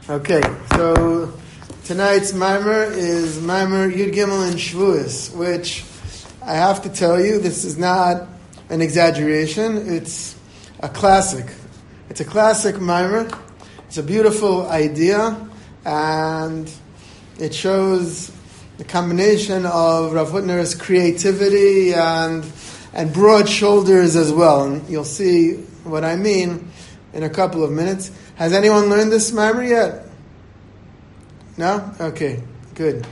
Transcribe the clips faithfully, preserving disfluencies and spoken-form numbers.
Okay, so tonight's mimer is mimer Yud Gimel in Shavuos, which I have to tell you, this is not an exaggeration. It's a classic. It's a classic mimer. It's a beautiful idea, and it shows the combination of Rav Hutner's creativity and and broad shoulders as well. And you'll see what I mean in a couple of minutes. Has anyone learned this mimer yet? No? Okay, good.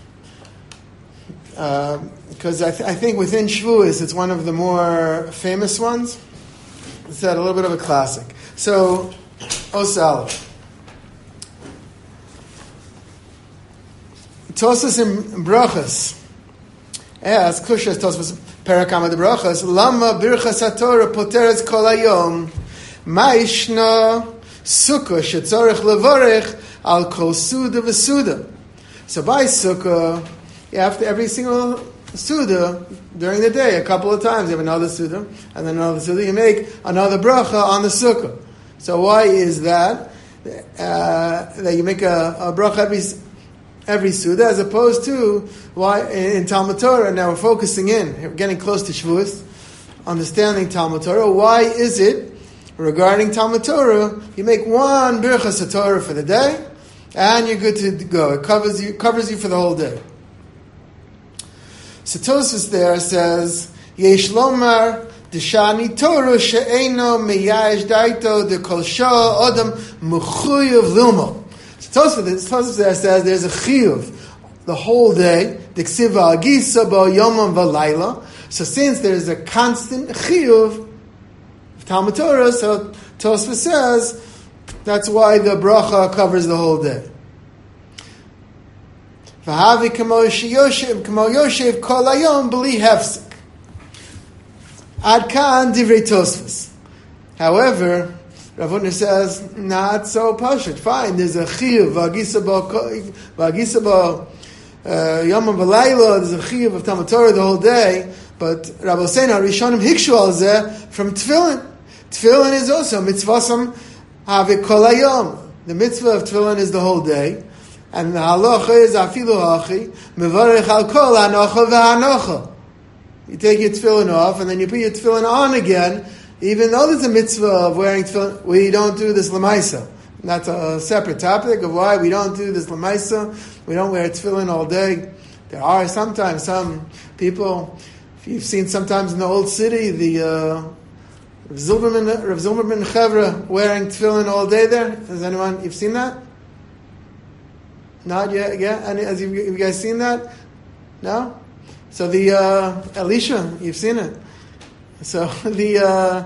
Because uh, I, th- I think within Shavuos, it's one of the more famous ones. It's a little bit of a classic. So, Osal. Tosas in Brachas. As Kushas Tosas Perakama de Brachas. Lama Birchas HaTorah Poteres Kol Hayom. Ma'ishna Sukkah Shetzorech Levorech Al Kol Suda V'Suda. So by Sukkah, you have to, every single Suda, during the day, a couple of times, you have another Suda, and then another Suda, you make another bracha on the Sukkah. So why is that? Uh, that you make a, a bracha every, every Suda, as opposed to why in, in Talmud Torah, now we're focusing in, we're getting close to Shavuos, understanding Talmud Torah. Why is it regarding Talmud Torah, you make one Birchas HaTorah for the day, and you're good to go. It covers you covers you for the whole day. So Tosfos there says, Yesh lomar d'shani Torah she'eino meyayish daito d'kol shah adam mechuyev lilmo. So Tosfos, Tosfos there says there's a chiyuv the whole day, d'ksiva agisa bo yomam v'layla. So since there's a constant chiyuv Talmud Torah, so Tosfos says that's why the bracha covers the whole day. V'havi kamo yoshev kamo yoshev kol hayom b'li hefsek. Ad kan divrei Tosfos. However, Rav Hutner says not so pashut. Fine, there's a chiyuv v'agisa bo v'agisa bo yomam v'layla. There's a chiyuv of Talmud Torah the whole day, but Rabbi Hossein Rishonim hikshu al zeh from tefillin. Tefillin is also mitzvasam havik kol hayom. The mitzvah of tefillin is the whole day, and the halacha is afilu hachi mevarech al kol hanocha v'hanocha. You take your tefillin off, and then you put your tefillin on again, even though there's a mitzvah of wearing tefillin. We don't do this lemaisa. That's a separate topic of why we don't do this lemaisa. We don't wear tefillin all day. There are sometimes some people, if you've seen sometimes in the old city, the uh, Rav Zilberman, Rav Zilberman Chevra wearing tefillin all day there. Has anyone, you've seen that? Not yet, yeah? Any, has you, you guys seen that? No? So the, uh, Elisha, you've seen it. So the, uh,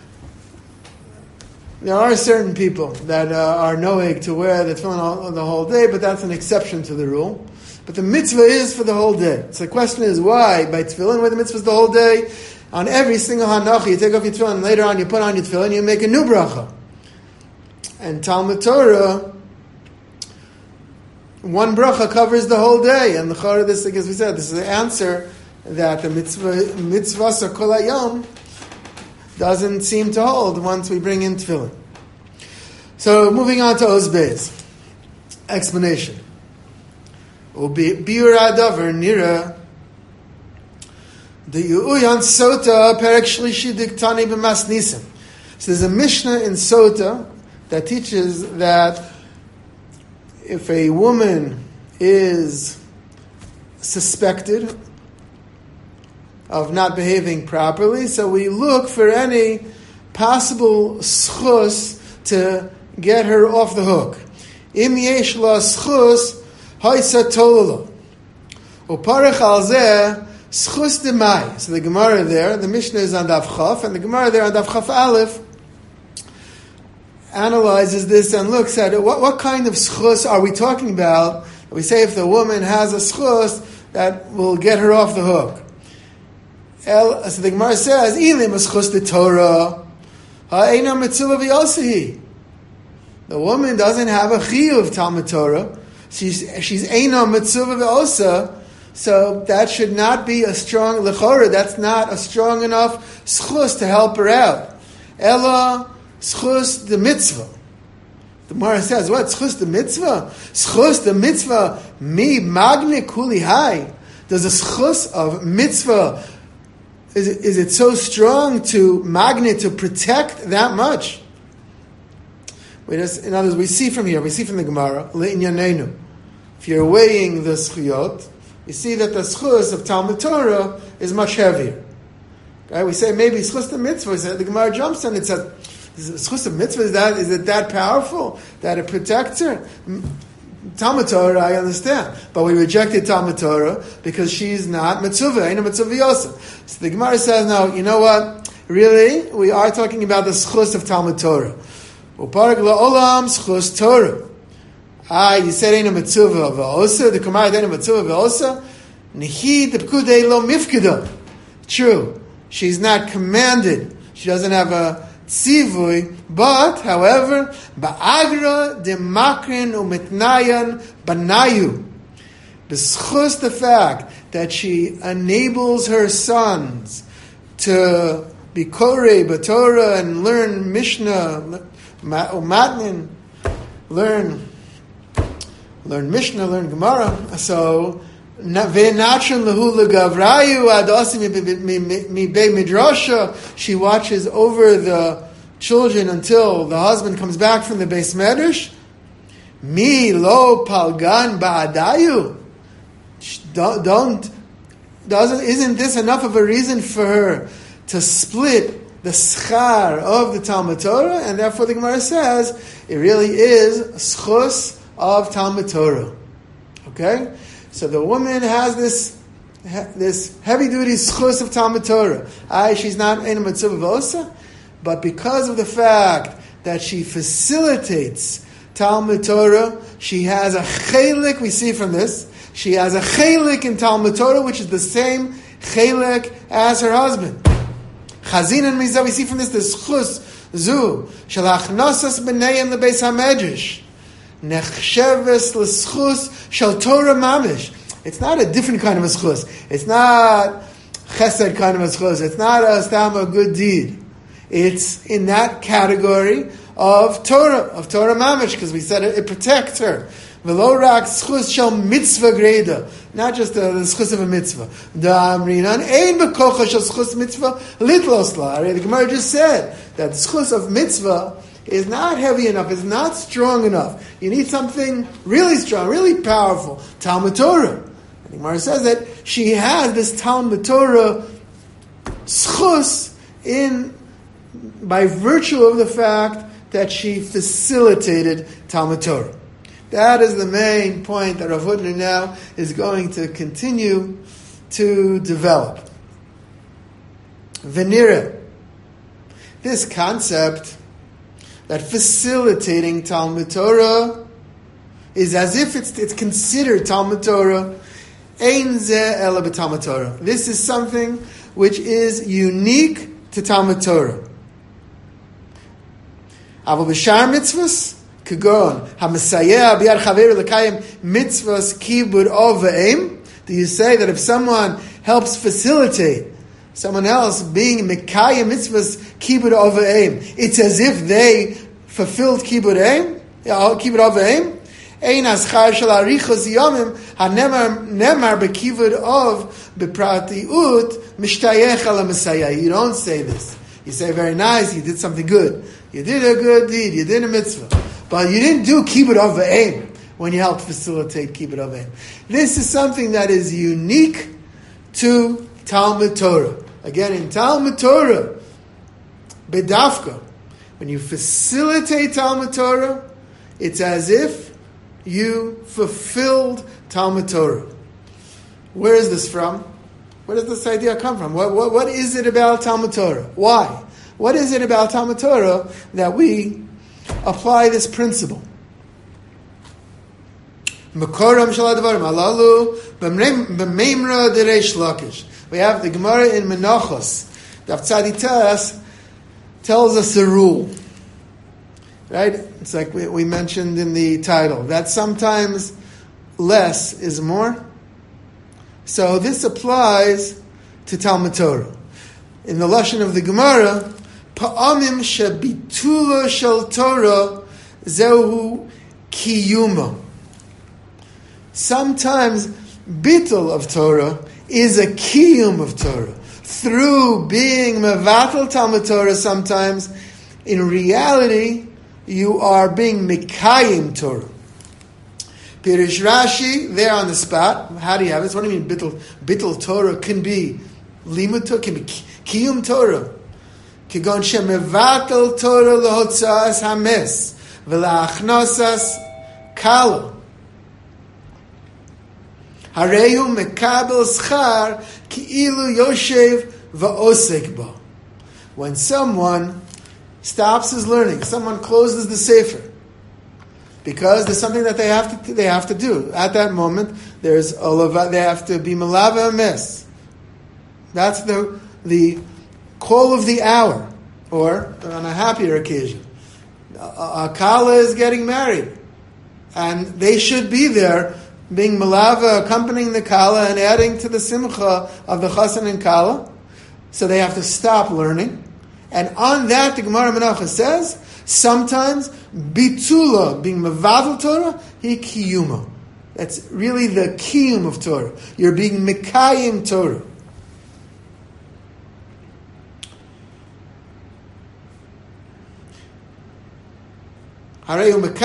there are certain people that uh, are noeg to wear the tefillin all, the whole day, but that's an exception to the rule. But the mitzvah is for the whole day. So the question is why by tefillin, where the mitzvah is the whole day? On every single hanacha, you take off your tefillin, and later on you put on your tefillin, you make a new bracha. And Talmud Torah, one bracha covers the whole day. And the chara, this, as we said, this is the answer that the mitzvah, mitzvah kol hayom doesn't seem to hold once we bring in tefillin. So moving on to Oz Beis. Explanation. Ubi biur adavar nira the Uyan Sota Perek Shlishi Diktani B'Mas Nisim. So there's a Mishnah in Sota that teaches that if a woman is suspected of not behaving properly, so we look for any possible schus to get her off the hook. Im yesh la schus haisa tololo uparech al zeh schus demai. So the Gemara there, the Mishnah is on Daf Chaf, and the Gemara there on Daf Chaf Aleph analyzes this and looks at it. What, what kind of schus are we talking about? We say if the woman has a schus that will get her off the hook. El, so the Gemara says, "Ilim schus de Torah, ha'ena mitzvah v'yosihi." The woman doesn't have a chiyuv Talmud Torah. She's she's eina mitzvah v'osa. So that should not be a strong lechora. That's not a strong enough schus to help her out. Ella schus the mitzvah. The Gemara says, what? Schus the mitzvah? Schus the mitzvah, mi magne kuli hai. Does the schus of mitzvah, is it, is it so strong to magne, to protect that much? We just, in other words, we see from here, we see from the Gemara, le'inyanenu. If you're weighing the schuyot, you see that the schus of Talmud Torah is much heavier. Okay? We say maybe schus the mitzvah, the Gemara jumps on it and says, schus of mitzvah, is that, is it that powerful that it protects her? Talmud Torah, I understand. But we rejected Talmud Torah because she's not mitzvah, ain't a mitzvah yosef. So the Gemara says, no, you know what? Really? We are talking about the schus of Talmud Torah. Uparak la'olam schus Torah. Ah, you said ain't a mitzvah v'osa. The Gemara ain't a mitzvah v'osa. Nihi depkudei lo mifkida. True. She's not commanded. She doesn't have a tzivui. But, however, ba'agra demakrin u'mitnayan banayu. B'schus the fact that she enables her sons to be korei b'Torah and learn Mishnah, u'matnin, learn, learn Mishnah, learn Gemara. So, ve'natron lehu legavrayu ad osim mi bei midrasha. She watches over the children until the husband comes back from the Beis Medrash. Mi lo palgan ba'adayu. Don't, don't, doesn't, isn't this enough of a reason for her to split the schar of the Talmud Torah? And therefore the Gemara says it really is schus of Talmud Torah. Okay? So the woman has this this heavy duty schus of Talmud Torah. Aye, she's not in a mitzvah v'osa, but because of the fact that she facilitates Talmud Torah, she has a chelik, we see from this, she has a chelik in Talmud Torah, which is the same chelik as her husband. Chazin and Mizah, we see from this, the schus zu, shalachnosas b'neiim lebeis hamedrash, nechsheves l'schus shel Torah mamish. It's not a different kind of a schus. It's not chesed kind of a schus. It's not a stam a good deed. It's in that category of Torah, of Torah mamish, because we said it, it protects her. V'lo rak schus shel mitzvah greda, not just the, the schus of a mitzvah. Da'amrinan ein b'kocha shel schus mitzvah litlos la. The Gemara just said that the schus of mitzvah is not heavy enough, is not strong enough. You need something really strong, really powerful. Talmud Torah. And the Gemara says that she has this Talmud Torah schus in by virtue of the fact that she facilitated Talmud Torah. That is the main point that Rav Hutner now is going to continue to develop. Venira. This concept that facilitating Talmud Torah is as if it's, it's considered Talmud Torah. Ein zeh ela b'Talmud Torah. This is something which is unique to Talmud Torah. Aval b'shar mitzvahs, kagon hamasayeh b'yad chaver l'kayim mitzvahs kibud ov v'eim. Do you say that if someone helps facilitate someone else being mekayim mitzvahs kibud ov v'eim, it's as if they fulfilled kibud eim, kibud ov v'eim? Ein aschar shel arichos yomim hanemar nemar bekibud ov bepratiut mishtayech ala masayeh. You don't say this. You say, very nice, you did something good. You did a good deed, you did a mitzvah. But you didn't do kibbud av v'eim when you helped facilitate kibbud av v'eim. This is something that is unique to Talmud Torah. Again, in Talmud Torah, bedafka, when you facilitate Talmud Torah, it's as if you fulfilled Talmud Torah. Where is this from? Where does this idea come from? What, what, what is it about Talmud Torah? Why? What is it about Talmud Torah that we apply this principle? Makoram shaladvarim alalu b'meimra dereish lakish. We have the Gemara in Menachos. Daf Tzaditas tells us a rule. Right? It's like we, we mentioned in the title, that sometimes less is more. So this applies to Talmud Torah. In the lashon of the Gemara, pa'amim shebitula shel Torah zehu kiyuma. Sometimes bittul of Torah is a kiyum of Torah. Through being mevatel Talmud Torah, sometimes, in reality, you are being mekayim Torah. Pirish Rashi, there on the spot. How do you have this? What do you mean bittul? Bittul Torah can be limud Torah, can be kiyum Torah. Kigon shemevatel Torah lehotzas hames v'laachnosas kala. Hareyu mekabel schar ki'ilu yoshev va'osek ba. When someone stops his learning, someone closes the sefer, because there's something that they have to they have to do at that moment. There's olava, they have to be malava mes. That's the the call of the hour, or on a happier occasion, a, a kala is getting married, and they should be there, being malava, accompanying the kala and adding to the simcha of the chassan and kala. So they have to stop learning, and on that the Gemara Menachos says sometimes bitula, being mevatel Torah, he kiyuma. That's really the kiyum of Torah. You're being mekayim Torah. In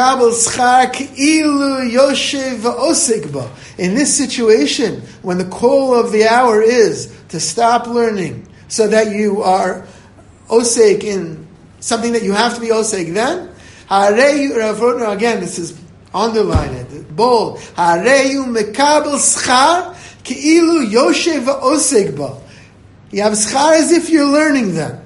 this situation, when the call of the hour is to stop learning so that you are osek in something that you have to be osek then, again, this is underline it, bold. You have schar as if you're learning then.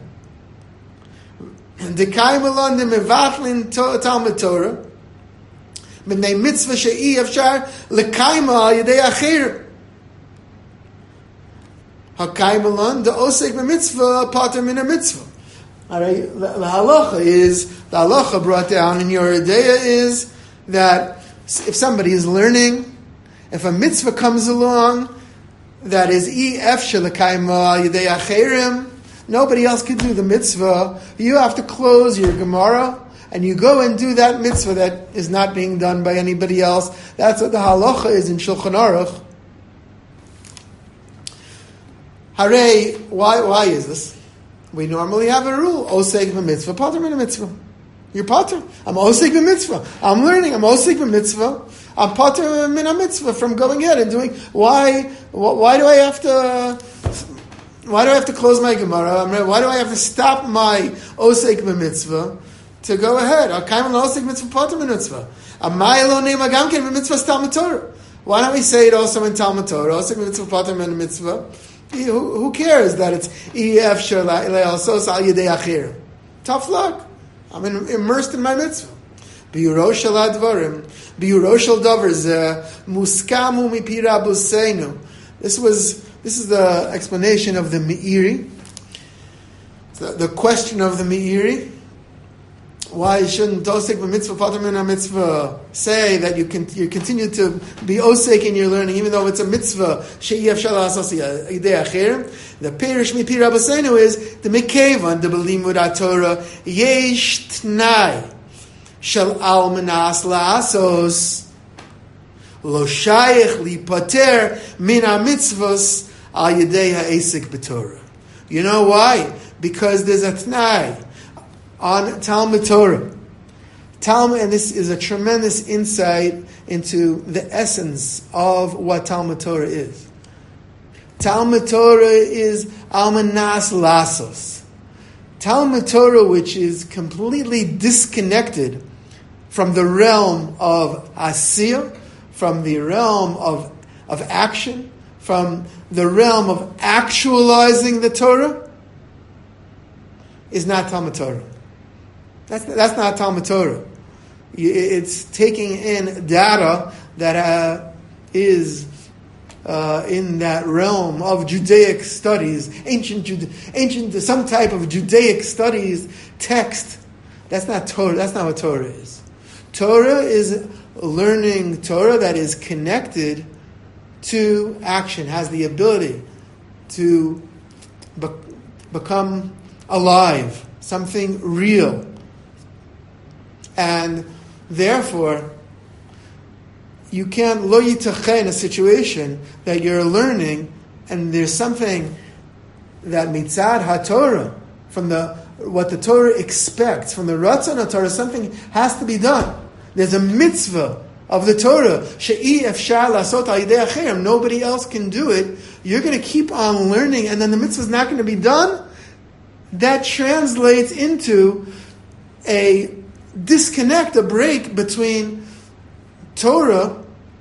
The kaimelon the mevatlin Talmud Torah, b'nei mitzvah she'i afshar lekaima al yedei acher. Hakaimelon the osek b'mitzvah pater min a mitzvah. Alright, the halacha is the halacha brought down in your idea is that if somebody is learning, if a mitzvah comes along that is e efshar lekaima al yedei acherim, nobody else can do the mitzvah. You have to close your Gemara and you go and do that mitzvah that is not being done by anybody else. That's what the halacha is in Shulchan Aruch. Hare, why, why is this? We normally have a rule. Osek b'mitzvah, pater min a mitzvah. You're pater. I'm osek b'mitzvah. I'm learning. I'm osek b'mitzvah. I'm pater min a mitzvah from going ahead and doing. Why, why do I have to... Why do I have to close my Gemara? Why do I have to stop my osek b'mitzvah to go ahead? Osek mitzvah pater b'mitzvah. Why don't we say it also in Talmud Torah? Osek mitzvah pater b'mitzvah. Who, who cares that it's ef shel le'alsos al yedei acher? Tough luck. I'm in, immersed in my mitzvah. Biuro shel advarim, biuro shel davar zeh muskamu mipi rabbeinu. This was. This is the explanation of the Meiri. The, the question of the Meiri. Why shouldn't osek b'mitzvah pater min a mitzvah say that you can you continue to be osek in your learning even though it's a mitzvah she'i efshar la'asos yedei acher? The perish mipi rabbeinu is the mekevan the belimud haTorah yesh tnai shel almanas la'asos lo shayich lipater min ha-mitzvos al yedei ha'esek b'Torah. You know why? Because there's a t'nai on Talmud Torah. Talmud, and this is a tremendous insight into the essence of what Talmud Torah is. Talmud Torah is almanas lasos. Talmud Torah, which is completely disconnected from the realm of asiyah, from the realm of, of action, from the realm of actualizing the Torah, is not Talmud Torah. That's, that's not Talmud Torah. It's taking in data that uh, is uh, in that realm of Judaic studies, ancient, Jude- ancient, some type of Judaic studies text. That's not Torah. That's not what Torah is. Torah is learning Torah that is connected to action, has the ability to be- become alive, something real. And Therefore, you can't lo yitachen in a situation that you're learning and there's something that mitzad haTorah, from the what the Torah expects, from the Ratzon HaTorah, something has to be done. There's a mitzvah of the Torah. She'i efshar lasot al yidei acherim. Nobody else can do it. You're going to keep on learning, and then the mitzvah is not going to be done. That translates into a disconnect, a break between Torah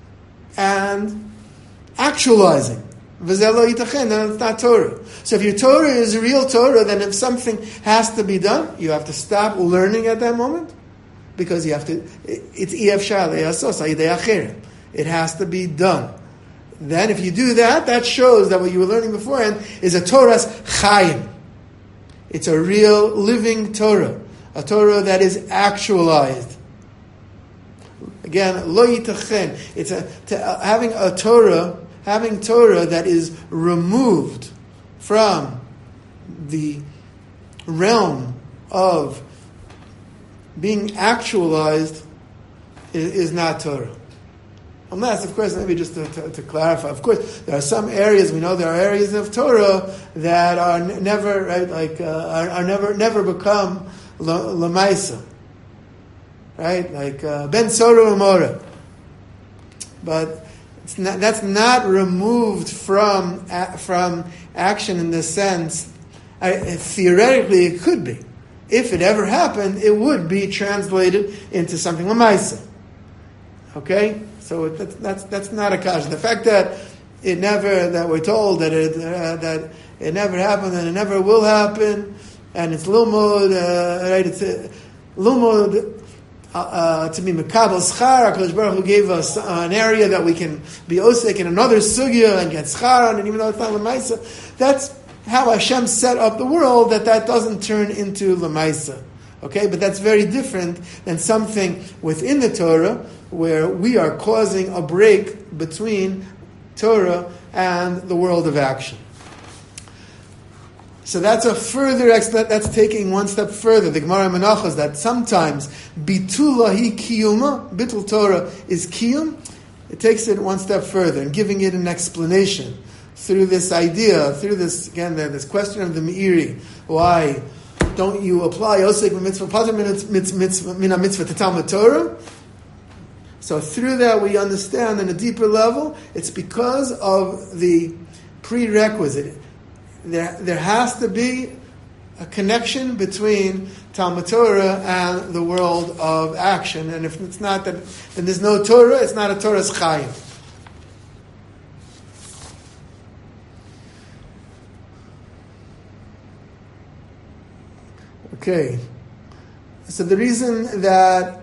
and actualizing. V'zeh yitachen, then it's not Torah. So if your Torah is real Torah, then if something has to be done, you have to stop learning at that moment, because you have to, it's ef shal yasos ayidei acherim. It has to be done. Then if you do that, that shows that what you were learning beforehand is a Torah's chayim. It's a real living Torah. A Torah that is actualized. Again, lo yitachen. It's a, to, uh, having a Torah, having Torah that is removed from the realm of being actualized is, is not Torah. Unless, of course, maybe just to, to, to clarify, of course, there are some areas, we know there are areas of Torah that are n- never, right, like, uh, are, are never never become Lamaisa. Right? Like, uh, Ben Sora Umora. But it's not, that's not removed from, uh, from action in the sense, uh, theoretically it could be. If it ever happened, it would be translated into something Lamaisa. Okay? So that's, that's that's not a kasha. The fact that it never, that we're told that it uh, that it never happened and it never will happen, and it's lilmud, uh, right? It's uh, lilmud uh, uh, to be mekabel schar. HaKadosh Baruch Hu gave us uh, an area that we can be osek in another sugya and get schar on, and even though it's not lemaisa, that's how Hashem set up the world. That that doesn't turn into lemaisa. Okay, but that's very different than something within the Torah where we are causing a break between Torah and the world of action. So that's a further, that's taking one step further. The Gemara Menachos that sometimes bitula hi kiyuma, bitul Torah is kiyum. It takes it one step further and giving it an explanation through this idea, through this, again, this question of the Meiri. Why don't you apply Osek mitzvah pater mina mitzvah to Talmud Torah? So through that we understand on a deeper level, it's because of the prerequisite. There, there has to be a connection between Talmud Torah and the world of action. And if it's not that, then there's no Torah, it's not a Torah's chayim. Okay. So the reason that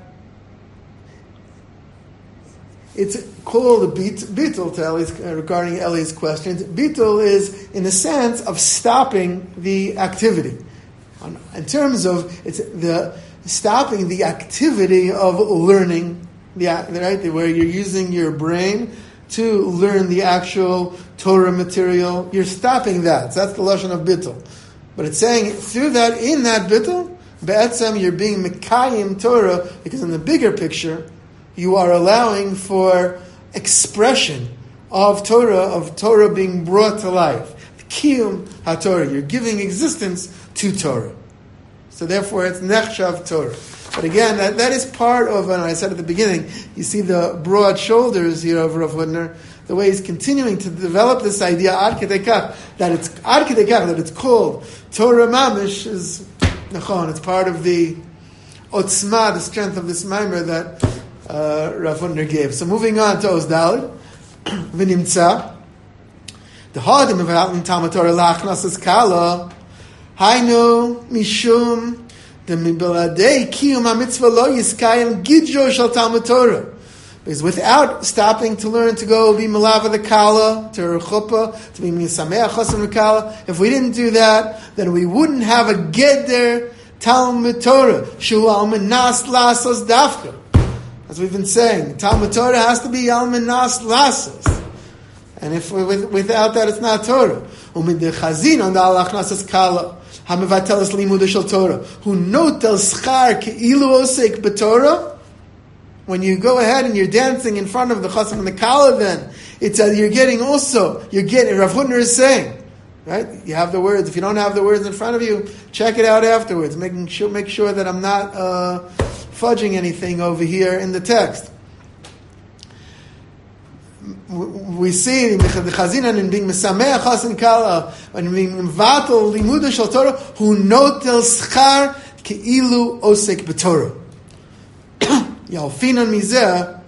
it's called bit, bittul to Eli's, uh, regarding Eli's questions. Bittul is in the sense of stopping the activity. On, in terms of it's the stopping the activity of learning, the right where you're using your brain to learn the actual Torah material. You're stopping that. So that's the lashon of bittul. But it's saying through that, in that bittul, be'etzem you're being mekayim Torah, because in the bigger picture, you are allowing for expression of Torah, of Torah being brought to life. Kiyum HaTorah. You're giving existence to Torah. So therefore it's nechshav Torah. But again, that, that is part of, and I said at the beginning, you see the broad shoulders here of Rav Hutner, the way he's continuing to develop this idea, ad kedei kach, that it's ad kedei kach, that it's called Torah Mamish, is nachon. It's part of the otzma, the strength of this mimer that Uh, Rav Hutner gave. So moving on to Ozdalid, v'nimtza, the hardim of Talmud Torah lachnas kala, hainu mishum the mibeladei kiyum hamitzvah lo yiskayim gidjo shel Talmud Torah. Because without stopping to learn to go be malava the kala, to chuppah, to be misameach chosam kala, if we didn't do that, then we wouldn't have a geder Talmud Torah. Shu al menas lasos dafka. As we've been saying, Talmud Torah has to be Yal Minas Lassos. And if we, with, without that, it's not Torah. Umid chazin on the alach nasas kala. Hamivatelas limuda shel Torah. Who notel schar keilu osek b'Torah. when you go ahead and you're dancing in front of the chasam and the kala, then it's uh, you're getting also, you're getting, Rav Hutner is saying, right? You have the words. If you don't have the words in front of you, check it out afterwards. Making sure, make sure that I'm not uh, fudging anything over here in the text. We see the chazinan in being mesameach chasen kala, when being vatal limuda shel Torah, hu notel schar keilu osek b'Torah. Yalfinan mizeh.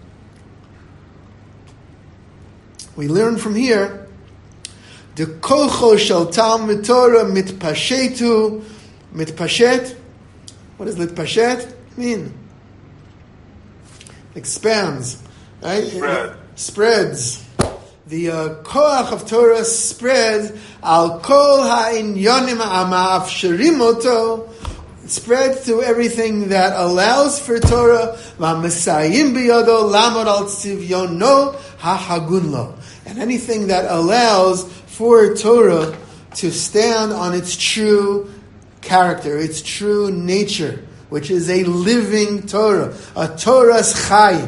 We learn from here the kolcho shel Talmud Torah mitpashetu mitpashet. What does litpashet mean? Expands, right? Spread. It spreads. The uh, koach of Torah spreads al kol ha'inyonim ha'ma'afsherim oto. It spreads to everything that allows for Torah. V'amesayim biyado lamod al tzivyono ha'hagunlo. And anything that allows for Torah to stand on its true character, its true nature, which is a living Torah, a Torah's chayim.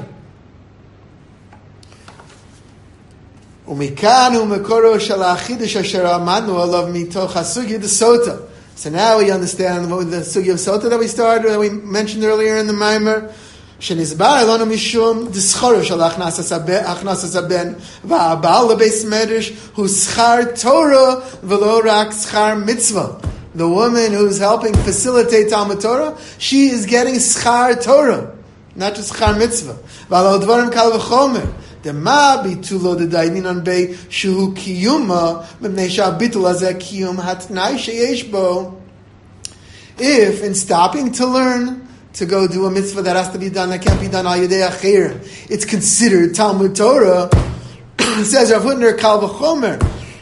Umikan umekoro shel ha'chidush asher amadnu alav mitoch hasugya d'sota. So now we understand the sugya of sota that we started, that we mentioned earlier in the Maimer. שנסבר לנו משום דסחורו של הכנסס הבן והבעל לבייס מדרש הוא שכר תורה ולא רק שכר מצווה. The woman who's helping facilitate Talmud Torah, she is getting schar Torah, not just schar mitzvah. ועל הדברים קל וחומר. דמה ביטולו דדיינים בי שהוא קיומה, מפני שהביטול הזה קיום התנאי שיש בו. If, in stopping to learn, to go do a mitzvah that has to be done, that can't be done al yedei acher, it's considered Talmud Torah. It says Rav Hutner kal v'chomer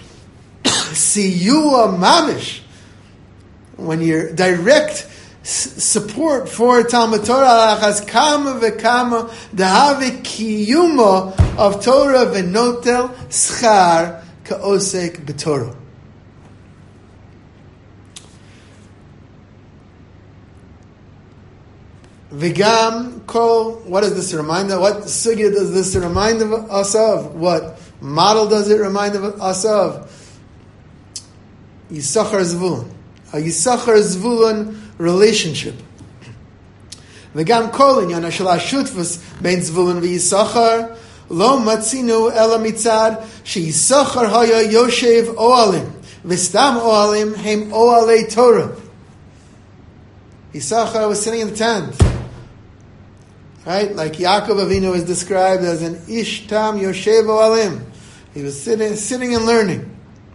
siyua mamish, when you're direct s- support for Talmud Torah has kama v'kama dahave kiyuma of Torah v'notel schar ka'osek b'Torah. Vigam kol, what does this remind us? What sugya does this remind us of? What model does it remind us of? Yisachar Zvulun. A Yisachar Zvulun relationship. Vigam kol in yana shel hashutfus bein Zvulun v'Yisachar lo matzinu ela mitzad she Yisachar haya yoshev oalim v'stam oalim heim oalei Torah. Yisachar was sitting in the tent. Right? Like Yaakov Avinu is described as an ish tam yoshev oalim. He was sitting, sitting and learning.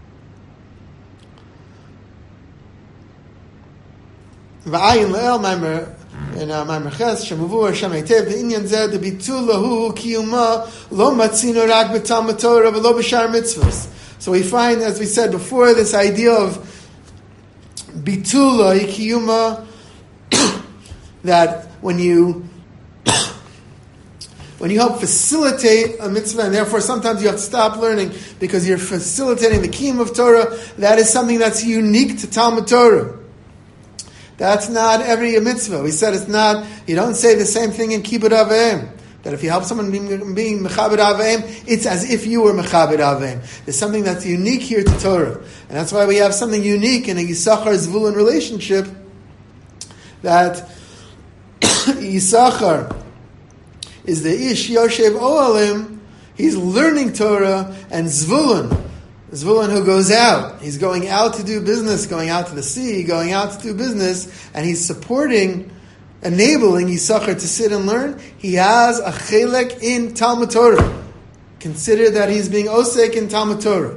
V'ayin le'el maimer, in maimer ches, shemuvu Hashem heitev, v'inyan zeh debitul lahu kiyuma lo matzino rak b'talmud Torah v'lo b'shar mitzvahs. So we find, as we said before, this idea of bitula kiyuma, that when you when you help facilitate a mitzvah, and therefore sometimes you have to stop learning because you're facilitating the kiyum of Torah, that is something that's unique to Talmud Torah. That's not every mitzvah. We said it's not, you don't say the same thing in Kibbud Avim. That if you help someone being, being Mechabed Avim, it's as if you were Mechabed Avim. There's something that's unique here to Torah. And that's why we have something unique in a Yisachar Zvulun relationship, that Yisachar is the Ish Yoshev Oalim. He's learning Torah, and Zvulun, Zvulun who goes out. He's going out to do business, going out to the sea, going out to do business, and he's supporting, enabling Yisachar to sit and learn. He has a chelek in Talmud Torah. Consider that he's being osek in Talmud Torah.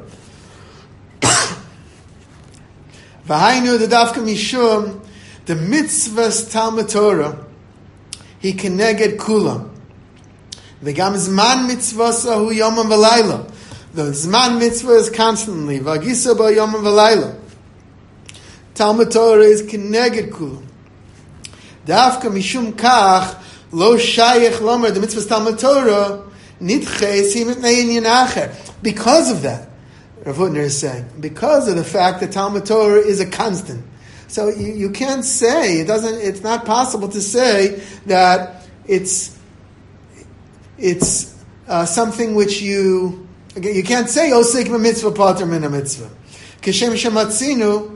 V'hainu the dafka mishum, the mitzvahs Talmud Torah, he keneged kulam. V'gam zman mitzvasa hu yomam v'layla. The zman mitzvah is constantly. V'agisa ba yomam v'layla. Talmud Torah is keneged kulam. Dafka mishum kach lo shayich lomer. The mitzvahs Talmud Torah nitches hi mitnei inyan acher. Because of that, Rav Hutner is saying, because of the fact that Talmud Torah is a constant. So you, you can't say, it doesn't, it's not possible to say that it's it's uh, something which you, again, you can't say, osek mitzvah pater min mitzvah. Kishem shematzinu,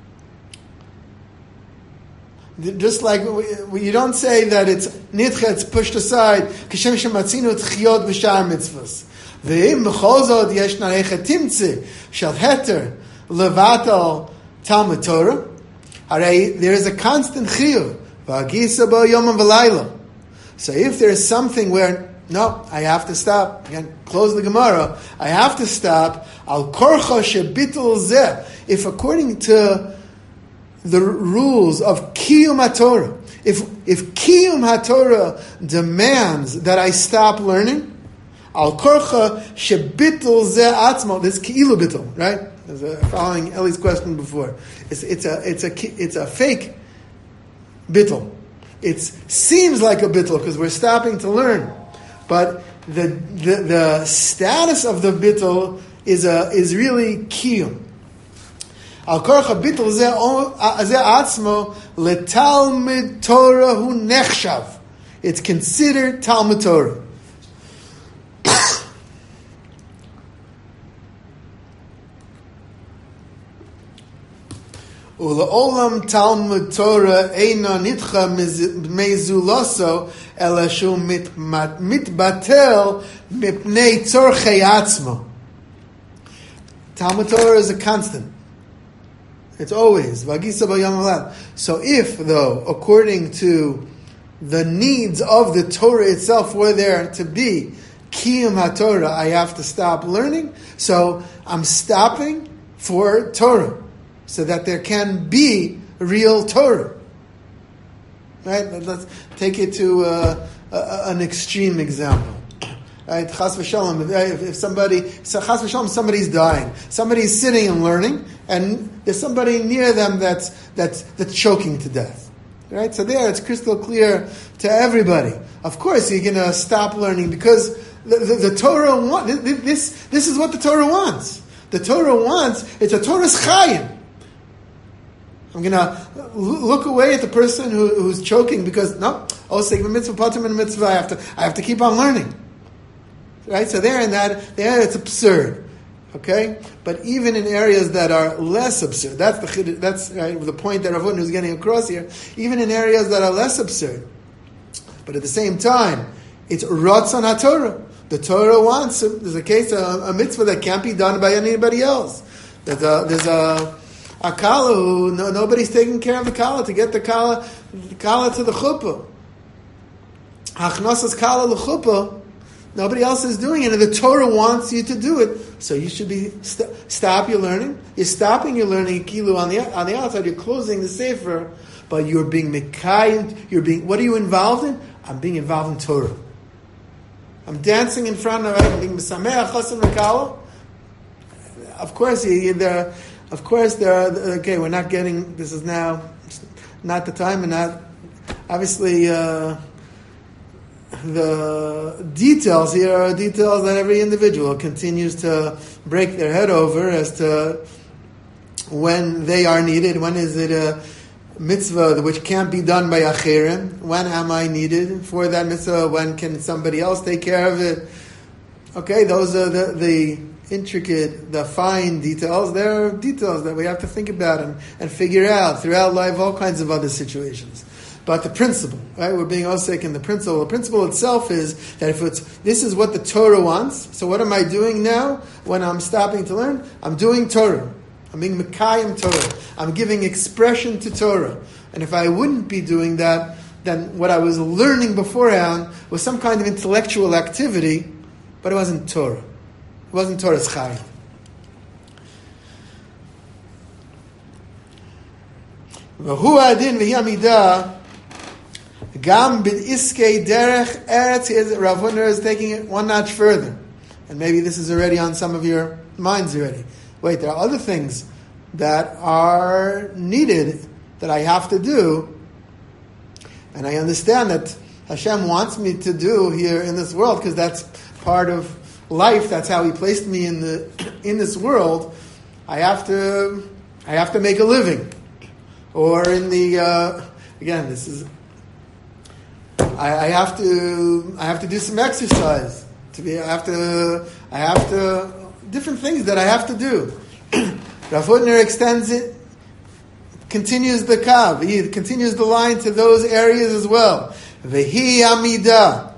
just like we, you don't say that it's nitcha, it's pushed aside. Kishem shematzinu tchiyot v'shar mitzvahs. Ve'im b'chol zot yesh narecha timtze shel heter levatal Talmud Torah. Harei, there is a constant chiyuv. V'agisa bo yomam v'layla. So if there is something where, no, I have to stop. Again, close the Gemara. I have to stop. Al korcha shebitul zeh. If according to the rules of Kiyum HaTorah, if if Kiyum HaTorah demands that I stop learning, Al korcha shebitul zeh atzmo. This ki'ilu bitul, right? As a, following Ellie's question before, it's it's a it's a it's a fake bittul. It seems like a bittul because we're stopping to learn, but the the, the status of the bittul is a is really kiyum. Al korcha bittul ze atzmo letalmid Torah hu nechshav. It's considered Talmud Torah. U'le'olam Talmud Torah eina nitcha mezuloso ela shu mitbatel mipnei tzorchei atzmo. Talmud Torah is a constant. It's always. V'agisa b'yom alad. So if, though, according to the needs of the Torah itself were there to be Kiyum HaTorah, I have to stop learning, so I'm stopping for Torah, so that there can be real Torah. Right? Let's take it to uh, a, an extreme example. Right? Chas v'shalom, if, if somebody, so chas v'shalom, somebody's dying. Somebody's sitting and learning, and there's somebody near them that's, that's, that's choking to death. Right? So there, it's crystal clear to everybody. Of course, you're going to stop learning because the, the, the Torah wants, this, this is what the Torah wants. The Torah wants, it's a Torah's chayim. I'm going to look away at the person who, who's choking because, no, oh, segma mitzvah, pater min mitzvah, I have to, I have to keep on learning. Right? So there in that, there it's absurd. Okay? But even in areas that are less absurd, that's the, that's right, the point that Rav Hutner is getting across here, even in areas that are less absurd. But at the same time, it's Ratzon HaTorah. The Torah wants, there's a case, a, a mitzvah that can't be done by anybody else. There's a, there's a, a kala who no, nobody's taking care of the kala to get the kala, the kala to the chuppah. Hachnosas kala l'chuppah. Nobody else is doing it, and the Torah wants you to do it. So you should be st- stop your learning. You're stopping your learning kilu on the on the outside. You're closing the sefer, but you're being mekayim. You're being. What are you involved in? I'm being involved in Torah. I'm dancing in front of. I'm being mesameach chasam v'kala. Of course, you, there. Of course, there are, okay, we're not getting, this is now not the time and not, obviously, uh, the details here are details that every individual continues to break their head over as to when they are needed, when is it a mitzvah which can't be done by achirim, when am I needed for that mitzvah, when can somebody else take care of it. Okay, those are the, the intricate, the fine details. There are details that we have to think about and, and figure out throughout life, all kinds of other situations. But the principle, right? We're being osek in the principle. The principle itself is that if it's, this is what the Torah wants, so what am I doing now when I'm stopping to learn? I'm doing Torah. I'm being mekayim Torah. I'm giving expression to Torah. And if I wouldn't be doing that, then what I was learning beforehand was some kind of intellectual activity, but it wasn't Torah. It wasn't Torah's chayim. V'hu adin v'hi amidah gam b'diskei derech eretz. Rav Hutner is taking it one notch further, and maybe this is already on some of your minds already. Wait, there are other things that are needed that I have to do, and I understand that Hashem wants me to do here in this world because that's part of life. That's how He placed me in the in this world. I have to I have to make a living, or in the uh, again, this is I, I have to I have to do some exercise to be. I have to I have to different things that I have to do. Rav Hutner extends it, continues the kav, he continues the line to those areas as well. Vehi amida.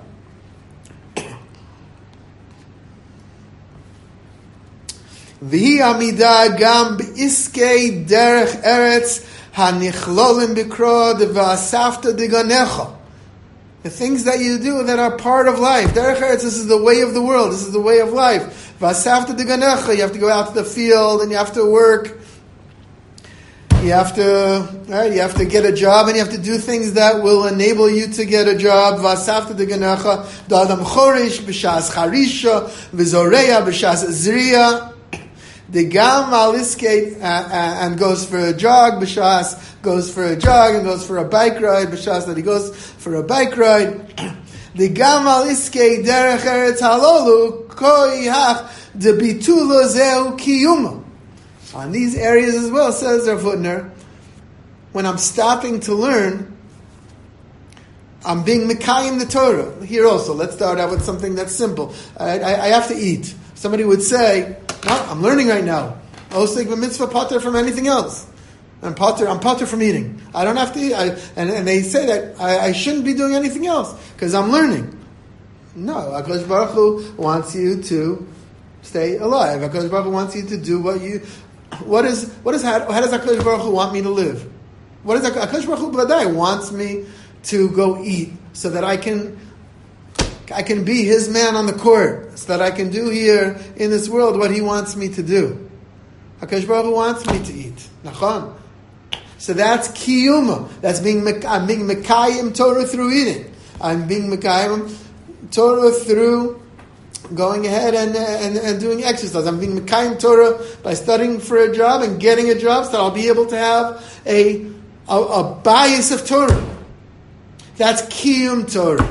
Vehi amida gam b'iskei derech eretz hanichlolim b'kro deva'asafta diganecha. The things that you do that are part of life. Derech eretz, this is the way of the world. This is the way of life. Va'asafta diganecha, you have to go out to the field and you have to work. You have to, right, you have to get a job and you have to do things that will enable you to get a job. Va'asafta diganecha, da'adam chorish, b'shas charisha, v'zoreya, b'shas zriya. The gam aliskate and goes for a jog, b'shas goes for a jog and goes for a bike ride, b'shas that he goes for a bike ride. The gam aliskate derech eretz halolu koihach de bitulo zeu kiyuma. On these areas as well, says Rav Hutner, when I'm stopping to learn, I'm being mekayim the Torah. Here also, let's start out with something that's simple. I, I, I have to eat. Somebody would say, no, I'm learning right now. Oseg b'mitzvah pater from anything else. I'm pater, I'm pater from eating. I don't have to eat. I, and, and they say that I, I shouldn't be doing anything else because I'm learning. No, HaKadosh Baruch Hu wants you to stay alive. HaKadosh Baruch Hu wants you to do what you... What is what is how, how does HaKadosh Baruch Hu want me to live? What is HaKadosh Baruch Hu B'ladai wants me to go eat so that I can I can be His man on the court, so that I can do here in this world what He wants me to do. HaKadosh Baruch Hu wants me to eat. Nachon. So that's kiyuma. That's being I'm being mekayim Torah through eating. I'm being mekayim Torah through going ahead and, and and doing exercise. I'm being mekayim Torah by studying for a job and getting a job, so that I'll be able to have a a, a bias of Torah. That's kiyum Torah.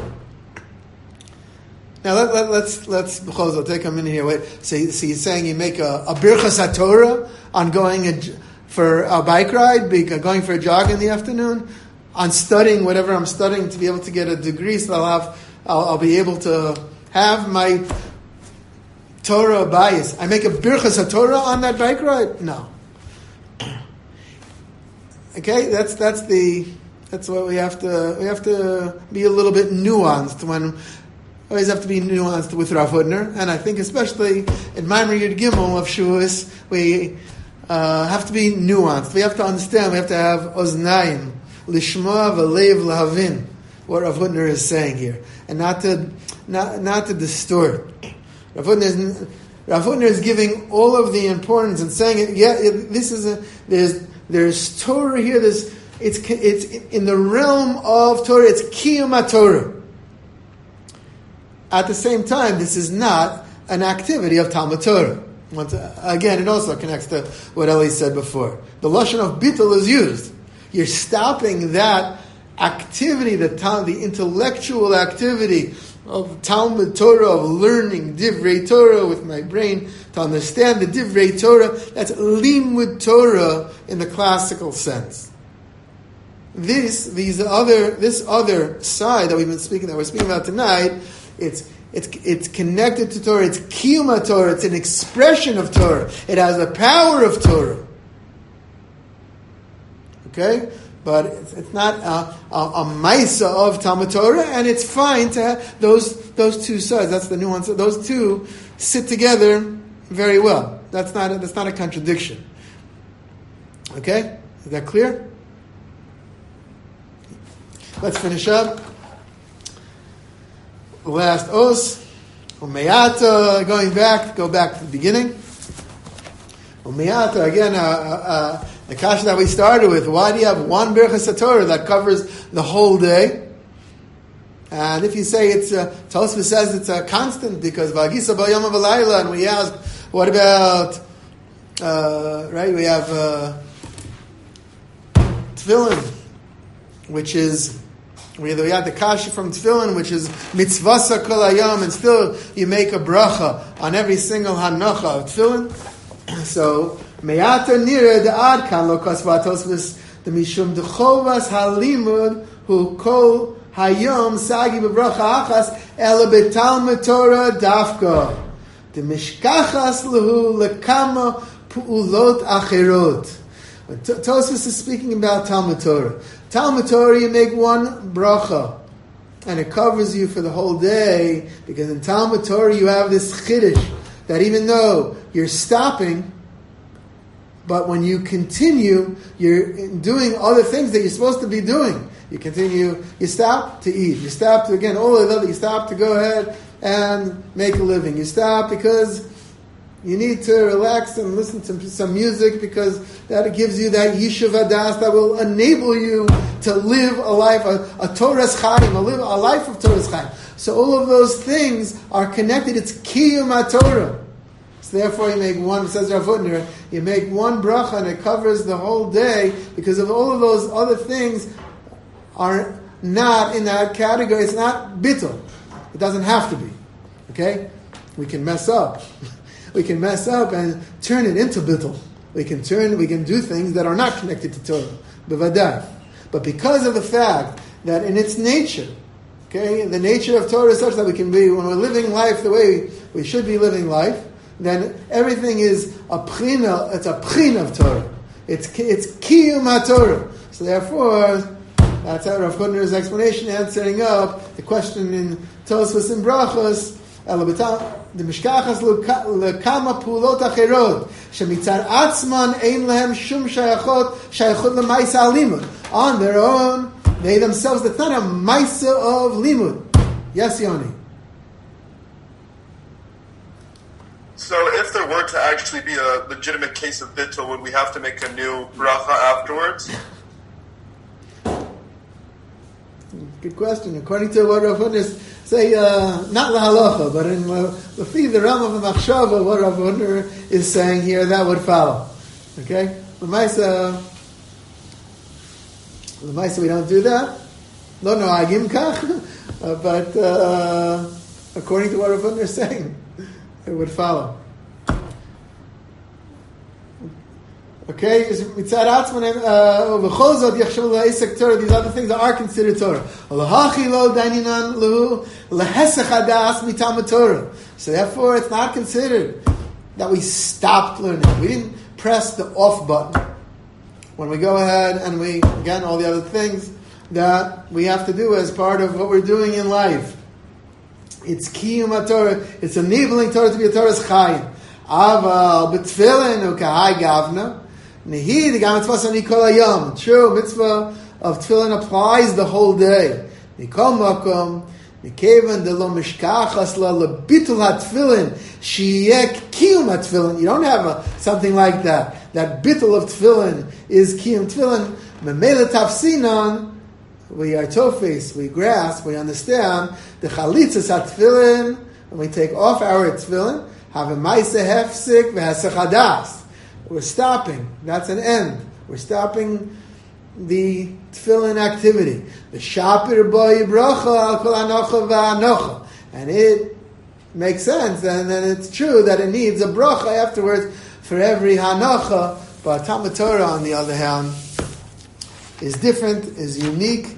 Now let, let, let's let's I'll take a minute here. Wait, so, so you're saying you make a, a birchas HaTorah on going a, for a bike ride, going for a jog in the afternoon, on studying whatever I'm studying to be able to get a degree, so that I'll have I'll, I'll be able to have my Torah bias. I make a birchas HaTorah on that bike ride? No. Okay, that's that's the that's what we have to we have to be a little bit nuanced when. Always have to be nuanced with Rav Hutner, and I think especially in Maimer Yud Gimel of Shavuos, we uh, have to be nuanced. We have to understand. We have to have oznayim, lishma v'leiv lahavin, what Rav Hutner is saying here, and not to not not to distort. Rav Hutner is, Rav Hutner is giving all of the importance and saying, it, yeah, it, this is a there's there's Torah here. There's it's it's in the realm of Torah. It's kiyum Torah. At the same time, this is not an activity of Talmud Torah. Once, again, it also connects to what Eli said before. The lashon of bittul is used. You're stopping that activity, the the intellectual activity of Talmud Torah, of learning Divrei Torah with my brain to understand the Divrei Torah. That's limud Torah in the classical sense. This, these other, this other side that we've been speaking, that we're speaking about tonight. It's it's it's connected to Torah. It's kiyuma Torah. It's an expression of Torah. It has the power of Torah. Okay, but it's, it's not a, a, a maisa of Talmud Torah, and it's fine to have those those two sides. That's the nuance. Those two sit together very well. That's not a, that's not a contradiction. Okay, is that clear? Let's finish up. Last os, Umayata, going back, go back to the beginning. Umayata, again, uh, uh, the kasha that we started with, why do you have one birchas HaTorah that covers the whole day? And if you say it's, uh, Tosfos says it's a constant, because V'agisa b'yom v'layla, and we ask, what about, uh, right, we have uh, Tefillin, which is, We had the kasha from Tefillin, which is mitzvasa kol hayom, and still you make a bracha on every single hanacha of Tefillin. So me'ata nira de'ad kan lo kasva Tosfos the mishum dechovas halimud hu kol Hayom sagi bebracha achas ela betalmud Torah dafka. The mishkachas lehu lekama pu'ulot acherot. Tosfos is speaking about Talmud Torah. Talmud Torah, you make one bracha, and it covers you for the whole day, because in Talmud Torah you have this chiddush, that even though you're stopping, but when you continue, you're doing other things that you're supposed to be doing. You continue, you stop to eat, you stop to, again, all of that, you stop to go ahead and make a living. You stop because you need to relax and listen to some music, because that gives you that yishuv hadas that will enable you to live a life, a, a Torah's Chaim, a, live, a life of Torah's Chaim. So all of those things are connected. It's kiyum HaTorah. So therefore you make one, says Rav Hutner, you make one bracha and it covers the whole day, because of all of those other things are not in that category. It's not bittul. It doesn't have to be. Okay? We can mess up. We can mess up and turn it into bittul. We can turn, we can do things that are not connected to Torah. B'vaday. But because of the fact that in its nature, okay, the nature of Torah is such that we can be, when we're living life the way we should be living life, then everything is a pchina, it's a pchina of Torah. It's it's kiyum HaTorah. So therefore, that's how Rav Hutner's explanation answering up the question in Tosfos and Brachos, the mishkachas lekama pulot acherot shemitzad atzman ein lehem shum shayachot shayachot lemaisa limud. On their own, they themselves, that's not a maisa of limud. Yes, Yoni. So if there were to actually be a legitimate case of bittul, would we have to make a new bracha afterwards? Good question. According to what Rav Hutner say, uh, not the halacha, but in uh, the realm of the machshava, what Rav Hutner is saying here, that would follow. Okay? L'maisa, l'maisa, we don't do that. Lo noagim kach, but uh, according to what Rav Hutner is saying, it would follow. Okay, mitzad atzman v'chol zot yachshav la'isek Torah. These other things are considered Torah. L'hachi lo daininan lehu lehesech hadas mitam Torah. So therefore, it's not considered that we stopped learning. We didn't press the off button. When we go ahead and we, again, all the other things that we have to do as part of what we're doing in life. It's kiyum Torah. It's enabling Torah to be a Torah's chayim. Aval b'tfilin ukahai gavna. Nehi the gam mitzvah nikol hayom. True, mitzvah of tefillin applies the whole day. Nikol makom nikevan delo mishkachas la lebitul hatefillin sheyek kiyum hatefillin. You don't have a, something like that. That bittul of tefillin is kiyum tefillin. Memele tafsinan. We are tofes, we grasp, we understand the chalitzas hatefillin, when we take off our tefillin, have a ma'aseh hefsik v'hesech hadas. We're stopping. That's an end. We're stopping the tefillin activity. The shapir bo yibracha al kol hanocha v'hanocha. And it makes sense, and then it's true that it needs a bracha afterwards for every hanocha. But Talmud Torah, on the other hand, is different, is unique.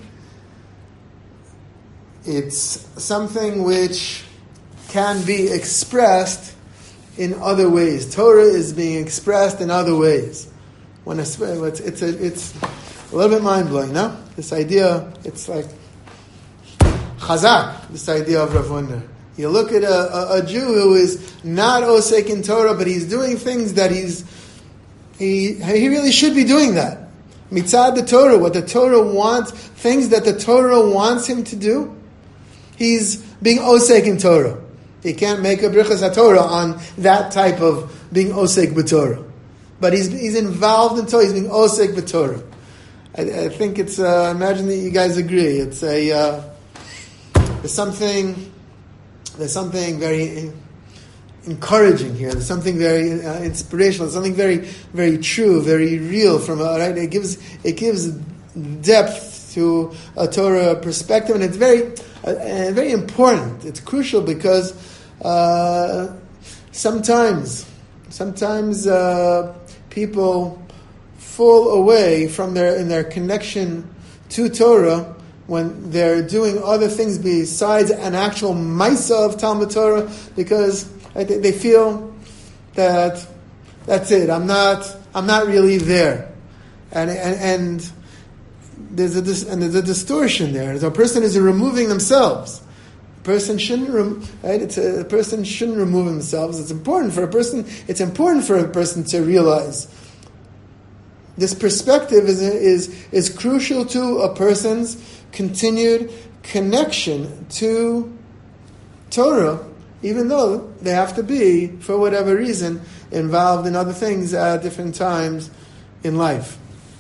It's something which can be expressed in other ways. Torah is being expressed in other ways. When it's it's it's a, it's a little bit mind blowing, no? This idea, it's like chazak. This idea of Rav Hutner. You look at a, a, a Jew who is not osek in Torah, but he's doing things that he's he he really should be doing that. Mitzad the Torah, what the Torah wants, things that the Torah wants him to do, he's being osek in Torah. He can't make a brichas HaTorah on that type of being osek b'Torah. But he's he's involved in Torah, he's being osek b'Torah. I, I think it's, uh, I imagine that you guys agree, it's a, uh, there's something, there's something very encouraging here, there's something very uh, inspirational, there's something very, very true, very real from, uh, right? It gives, it gives depth to a Torah perspective, and it's very, uh, very important. It's crucial because uh, sometimes, sometimes uh, people fall away from their in their connection to Torah when they're doing other things besides an actual Maisa of Talmud Torah, because I think they feel that that's it. I'm not. I'm not really there, and and, and there's a and there's a distortion there. So a person is removing themselves. A person shouldn't. Rem, right? It's a, a person shouldn't remove themselves. It's important for a person. It's important for a person to realize this perspective is is is crucial to a person's continued connection to Torah, even though they have to be, for whatever reason, involved in other things at different times in life.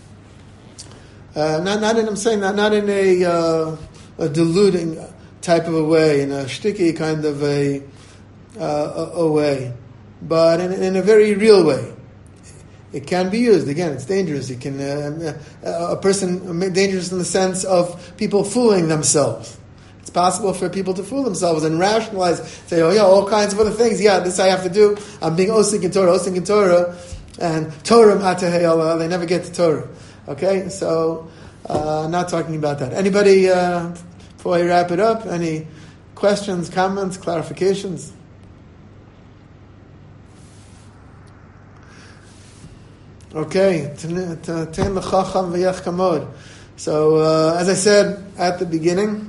Uh, not, not in, I'm saying that not in a, uh, a deluding type of a way, in a shticky kind of a, uh, a, a way, but in, in a very real way. It can be used. Again, it's dangerous. It can uh, a person dangerous in the sense of people fooling themselves. It's possible for people to fool themselves and rationalize, say, oh yeah, all kinds of other things. Yeah, this I have to do. I'm being osik in Torah, osik in Torah, and Torah matahei Allah. They never get to Torah. Okay, so uh, not talking about that. Anybody, uh, before I wrap it up, any questions, comments, clarifications? Okay, so uh, as I said at the beginning,